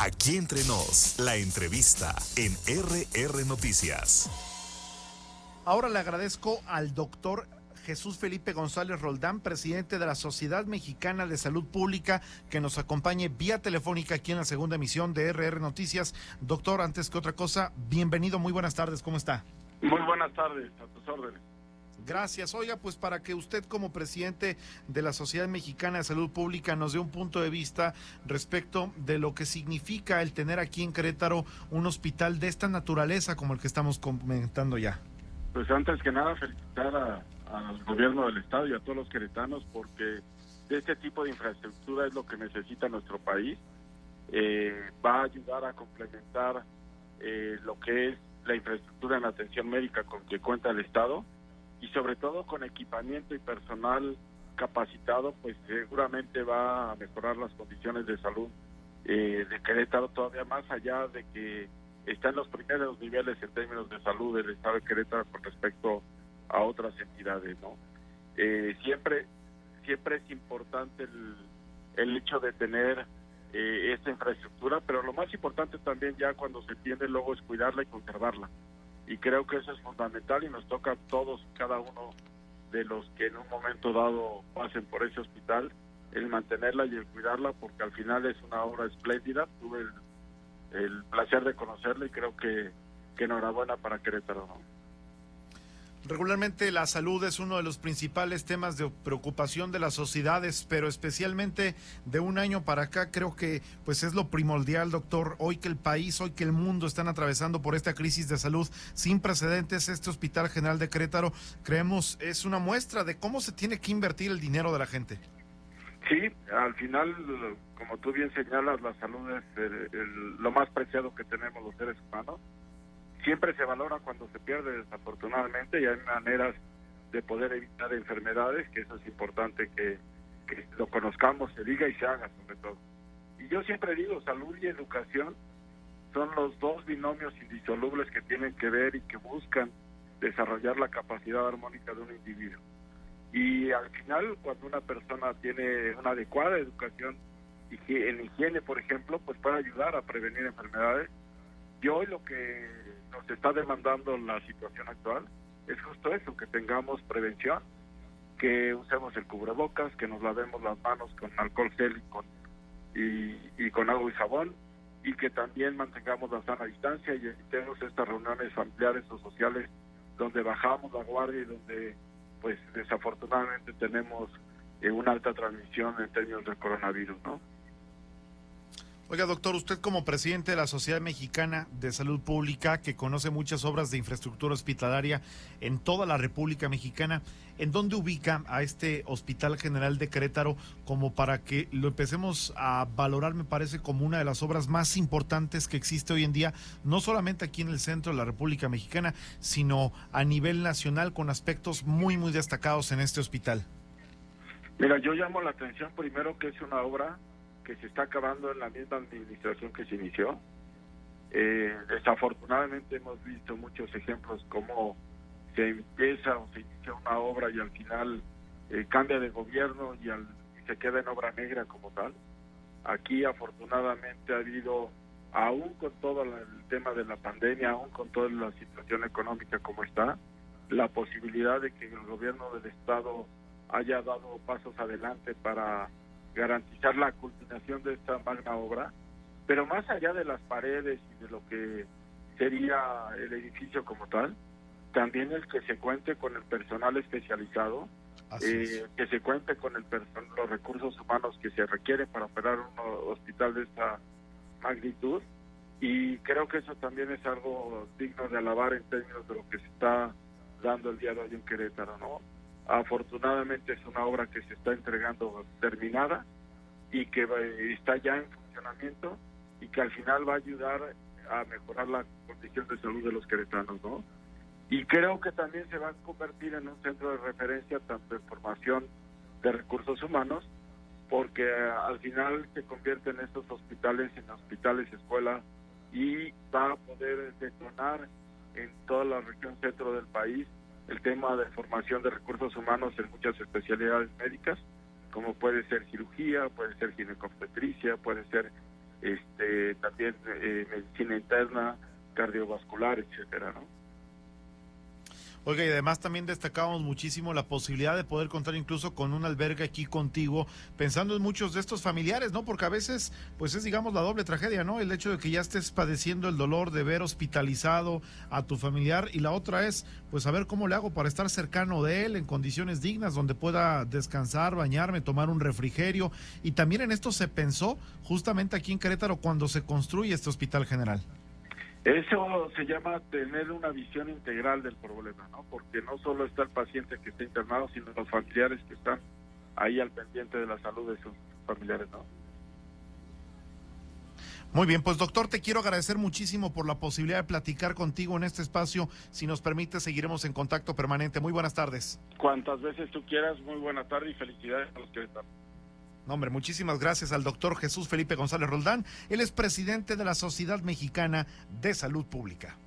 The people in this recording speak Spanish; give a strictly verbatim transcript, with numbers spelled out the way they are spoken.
Aquí Entre Nos, la entrevista en R R Noticias. Ahora le agradezco al doctor Jesús Felipe González Roldán, presidente de la Sociedad Mexicana de Salud Pública, que nos acompañe vía telefónica aquí en la segunda emisión de R R Noticias. Doctor, antes que otra cosa, bienvenido, muy buenas tardes, ¿cómo está? Muy buenas tardes, a tus órdenes. Gracias. Oiga, pues para que usted como presidente de la Sociedad Mexicana de Salud Pública nos dé un punto de vista respecto de lo que significa el tener aquí en Querétaro un hospital de esta naturaleza como el que estamos comentando ya. Pues antes que nada felicitar a, al gobierno del estado y a todos los queretanos porque de este tipo de infraestructura es lo que necesita nuestro país. Eh, va a ayudar a complementar eh, lo que es la infraestructura en atención médica con que cuenta el estado y sobre todo con equipamiento y personal capacitado, pues seguramente va a mejorar las condiciones de salud eh, de Querétaro todavía más allá de que está en los primeros niveles en términos de salud del estado de Querétaro con respecto a otras entidades, ¿no? Eh, siempre siempre es importante el, el hecho de tener eh, esta infraestructura, pero lo más importante también ya cuando se tiene luego es cuidarla y conservarla. Y creo que eso es fundamental y nos toca a todos, cada uno de los que en un momento dado pasen por ese hospital, el mantenerla y el cuidarla, porque al final es una obra espléndida. Tuve el, el placer de conocerla y creo que, que enhorabuena para Querétaro, ¿no? Regularmente la salud es uno de los principales temas de preocupación de las sociedades, pero especialmente de un año para acá creo que pues es lo primordial, doctor. Hoy que el país, hoy que el mundo están atravesando por esta crisis de salud sin precedentes, este Hospital General de Querétaro, creemos, es una muestra de cómo se tiene que invertir el dinero de la gente. Sí, al final, como tú bien señalas, la salud es el, el, lo más preciado que tenemos los seres humanos. Siempre se valora cuando se pierde, desafortunadamente, y hay maneras de poder evitar enfermedades, que eso es importante que, que lo conozcamos, se diga y se haga sobre todo. Y yo siempre digo, salud y educación son los dos binomios indisolubles que tienen que ver y que buscan desarrollar la capacidad armónica de un individuo. Y al final, cuando una persona tiene una adecuada educación en higiene, por ejemplo, pues puede ayudar a prevenir enfermedades. Y hoy lo que nos está demandando la situación actual es justo eso, que tengamos prevención, que usemos el cubrebocas, que nos lavemos las manos con alcohol gel y con, y, y con agua y jabón, y que también mantengamos la sana distancia y evitemos estas reuniones familiares o sociales donde bajamos la guardia y donde pues desafortunadamente tenemos eh, una alta transmisión en términos del coronavirus, ¿no? Oiga, doctor, usted como presidente de la Sociedad Mexicana de Salud Pública, que conoce muchas obras de infraestructura hospitalaria en toda la República Mexicana, ¿en dónde ubica a este Hospital General de Querétaro como para que lo empecemos a valorar, me parece, como una de las obras más importantes que existe hoy en día, no solamente aquí en el centro de la República Mexicana, sino a nivel nacional con aspectos muy, muy destacados en este hospital? Mira, yo llamo la atención primero que es una obra que se está acabando en la misma administración que se inició. Eh, desafortunadamente hemos visto muchos ejemplos como se empieza o se inicia una obra y al final eh, cambia de gobierno y, al, y se queda en obra negra como tal. Aquí afortunadamente ha habido, aún con todo el tema de la pandemia, aún con toda la situación económica como está, la posibilidad de que el gobierno del estado haya dado pasos adelante para garantizar la culminación de esta magna obra, pero más allá de las paredes y de lo que sería el edificio como tal, también el que se cuente con el personal especializado, eh, que se cuente con el person los recursos humanos que se requieren para operar un hospital de esta magnitud, y creo que eso también es algo digno de alabar en términos de lo que se está dando el día de hoy en Querétaro, ¿no? Afortunadamente es una obra que se está entregando terminada y que está ya en funcionamiento y que al final va a ayudar a mejorar la condición de salud de los queretanos, ¿no? Y creo que también se va a convertir en un centro de referencia tanto en formación de recursos humanos, porque al final se convierten estos hospitales en hospitales escuela y va a poder detonar en toda la región centro del país el tema de formación de recursos humanos en muchas especialidades médicas, como puede ser cirugía, puede ser ginecobstetricia, puede ser este también eh, medicina interna, cardiovascular, etcétera, ¿no? Oiga, y además también destacábamos muchísimo la posibilidad de poder contar incluso con un albergue aquí contigo, pensando en muchos de estos familiares, ¿no? Porque a veces, pues es, digamos, la doble tragedia, ¿no? El hecho de que ya estés padeciendo el dolor de ver hospitalizado a tu familiar, y la otra es, pues, saber cómo le hago para estar cercano de él en condiciones dignas, donde pueda descansar, bañarme, tomar un refrigerio. Y también en esto se pensó justamente aquí en Querétaro cuando se construye este hospital general. Eso se llama tener una visión integral del problema, ¿no? Porque no solo está el paciente que está internado, sino los familiares que están ahí al pendiente de la salud de sus familiares, ¿no? Muy bien, pues doctor, te quiero agradecer muchísimo por la posibilidad de platicar contigo en este espacio. Si nos permite, seguiremos en contacto permanente. Muy buenas tardes. Cuantas veces tú quieras, muy buena tarde y felicidades a los que están. No, hombre, muchísimas gracias al doctor Jesús Felipe González Roldán. Él es presidente de la Sociedad Mexicana de Salud Pública.